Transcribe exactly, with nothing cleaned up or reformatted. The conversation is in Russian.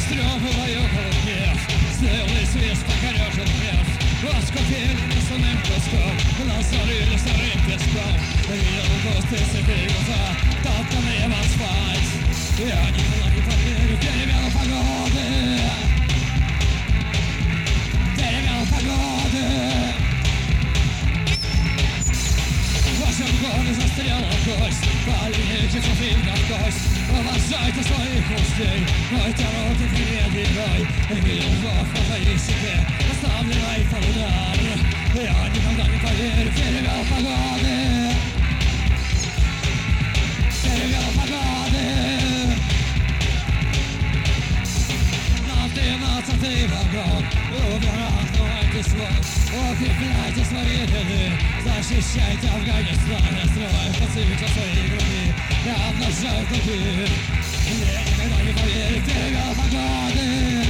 Растрёпываю полупьес, стылый свист покорёжен пляс. Оскопили мясным куском, нас залили сырым песком. Видел густые сытые глаза, топтанные в асфальт. Я никогда не поверю в перемену погоды. Перемену погоды. В вашем горе застряла кость, по линии часовым как кость. Уважайте своих мужей, мойте руки перед едой. И видел зов по твоей себе, оставленной под удар. Я никогда не поверю в перемен погоды. Перемен погоды. На тринадцатый вагон убирайте свой, укрепляйте свои ряды. Защищайте Афганистан, я стрелаю по цвету своей груди. Я обнажаю клыки. Я никогда не поверю в перемен погоды.